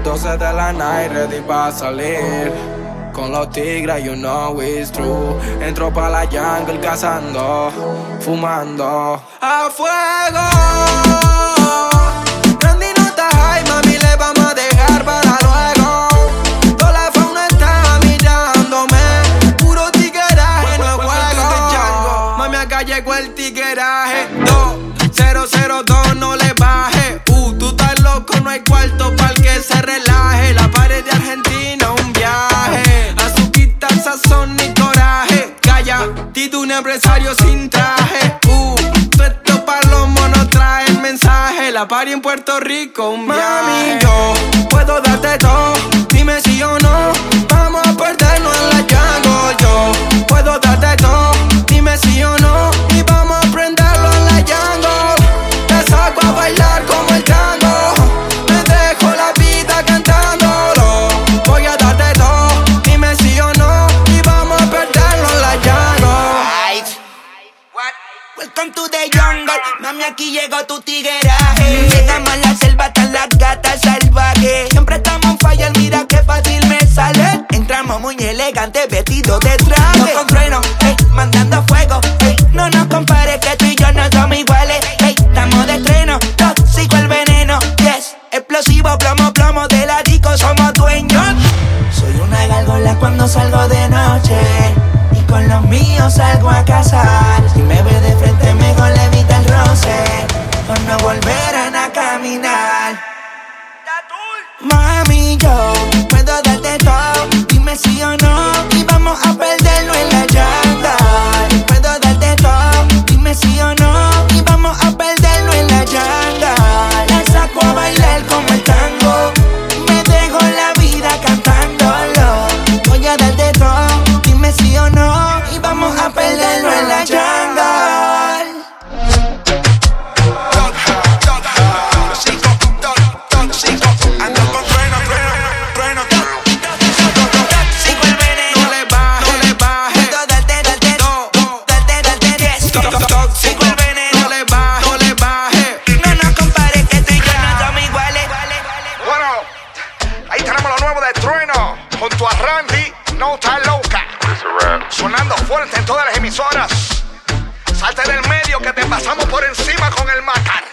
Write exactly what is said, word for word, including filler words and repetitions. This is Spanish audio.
doce de la night, ready pa' salir. Con los tigres, you know it's true. Entro pa' la jungle cazando, fumando a fuego. Randy no está high, mami, le vamos a dejar para luego. Toda la fauna está mirándome. Puro tigueraje, no es juego. Mami, acá llegó el tigueraje. Dos, cero, cero, dos, no le baje. Uh, tú estás loco, no hay cuarto para el que se relaje. La pared de Argentina, un viaje. Azuquita, sazón y coraje. Calla, tito un empresario sin traje. Uh, esto para los monos trae el mensaje. La party en Puerto Rico, un viaje. Mami, yo puedo darte todo. Dime si o no. Vamos a perdernos en la jungle. Yo puedo darte todo. Dime si o no. Y vamos a prenderlo en la jungle. Te saco a bailar como el tango. Me dejo la vida cantándolo. Voy a darte todo. Dime si o no. Y vamos a perderlo en la jungle. Right. What? Welcome to the jungle. Mami, aquí llegó tu tigueraje. Llegamos a la selva, están las gatas salvajes. Siempre estamos en fire, mira qué fácil me sale. Entramos muy elegantes, vestidos de traje. No con freno, ey, mandando fuego, ey. No nos compares que tú y yo no somos iguales, ey. Estamos de estreno, tóxico el veneno, yes. Explosivo, plomo, plomo, de la disco somos dueños. Soy una gárgola cuando salgo de noche. Y con los míos salgo a cazar. Si me ve de frente mejor le evita el roce. O no volverán a caminar. Mami, yo puedo darte todo. Dime sí o no. Y vamos a perderlo en la jungle. Puedo darte todo. Dime sí o no. Y vamos a perderlo en la jungle. La saco a bailar como el tango. Me dejo la vida cantándolo. Voy a darte todo. Dime sí o no. Y vamos a perderlo en la jungle. Junto a Randy, no está loca. Sonando fuerte en todas las emisoras. Salte del medio que te pasamos por encima con el Macar.